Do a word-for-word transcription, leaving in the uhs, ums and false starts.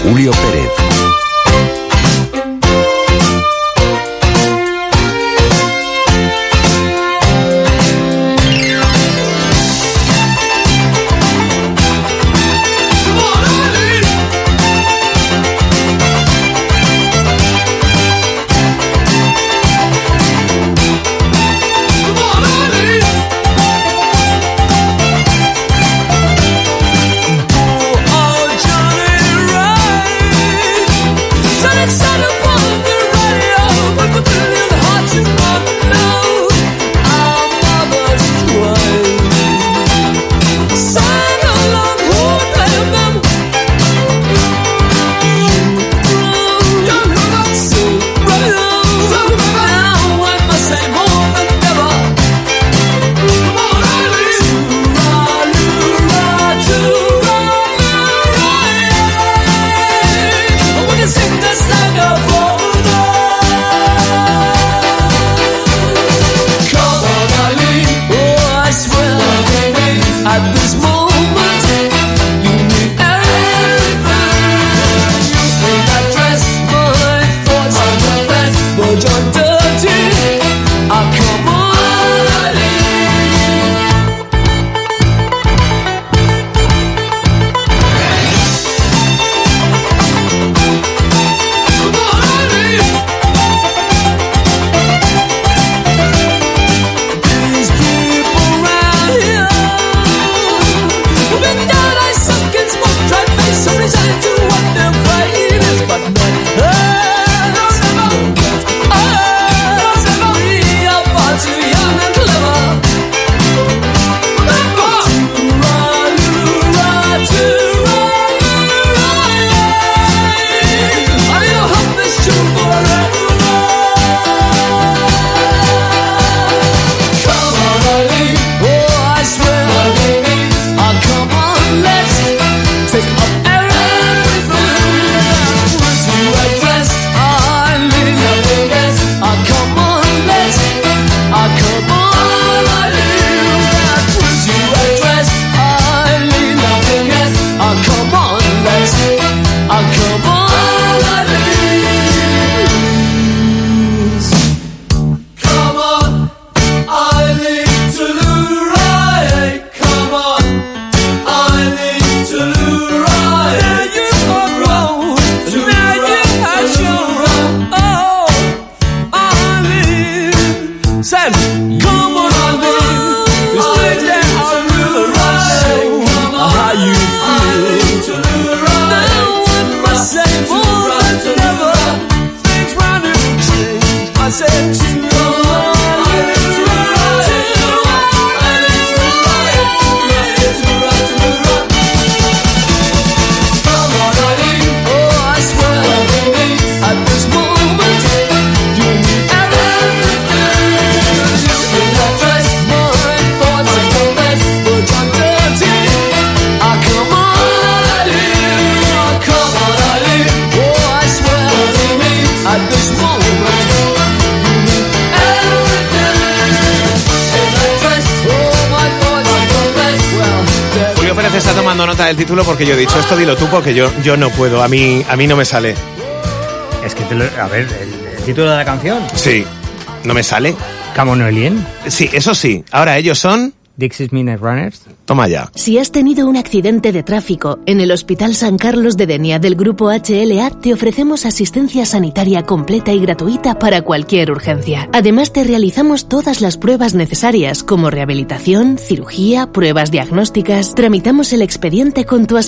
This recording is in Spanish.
Julio Pérez. Está tomando nota del título porque yo he dicho esto, dilo tú porque yo, yo no puedo, a mí, a mí no me sale. Es que, te lo, a ver, el, el título de la canción. Sí, no me sale. Come on, Alien. Sí, eso sí. Ahora ellos son... Dixie's Midnight Runners. Toma ya. Si has tenido un accidente de tráfico en el Hospital San Carlos de Denia del Grupo H L A, te ofrecemos asistencia sanitaria completa y gratuita para cualquier urgencia. Además, te realizamos todas las pruebas necesarias como rehabilitación, cirugía, pruebas diagnósticas. Tramitamos el expediente con tu